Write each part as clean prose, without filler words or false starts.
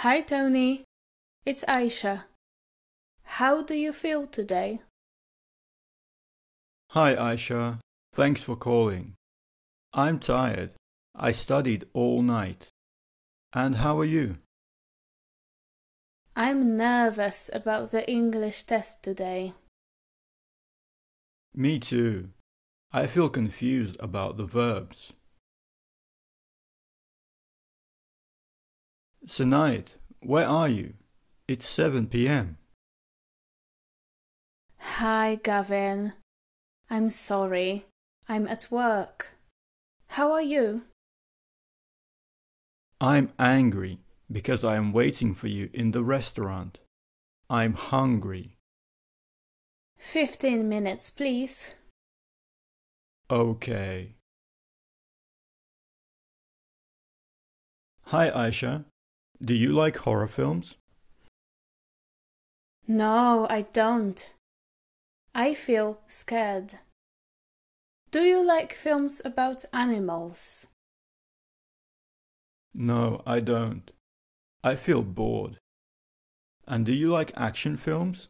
Hi Tony, it's Aisha. How do you feel today? Hi Aisha, thanks for calling. I'm tired. I studied all night. And how are you? I'm nervous about the English test today. Me too. I feel confused about the verbs. Sinead, where are you? It's 7 p.m. Hi Gavin. I'm sorry. I'm at work. How are you? I'm angry because I am waiting for you in the restaurant. I'm hungry. 15 minutes, please. Okay. Hi Aisha, do you like horror films? No, I don't. I feel scared. Do you like films about animals? No, I don't. I feel bored. And do you like action films?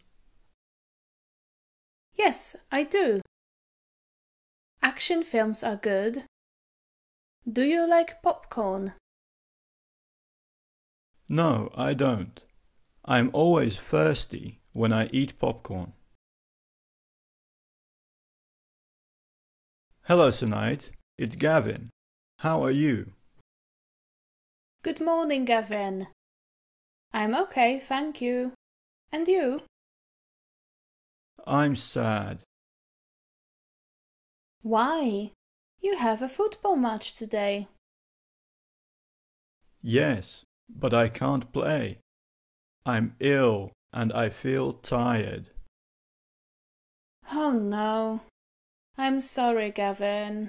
Yes, I do. Action films are good. Do you like popcorn? No, I don't. I'm always thirsty when I eat popcorn. Hello, Sinead. It's Gavin. How are you? Good morning, Gavin. I'm okay, thank you. And you? I'm sad. Why? You have a football match today. Yes, but I can't play. I'm ill and I feel tired. Oh no. I'm sorry, Gavin.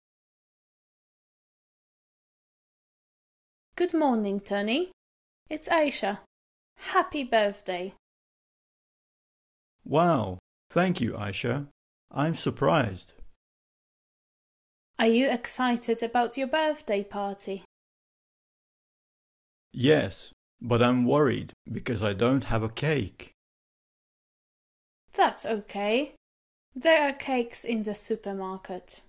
Good morning, Tony. It's Aisha. Happy birthday. Wow, thank you, Aisha. I'm surprised. Are you excited about your birthday party? Yes, but I'm worried because I don't have a cake. That's okay. There are cakes in the supermarket.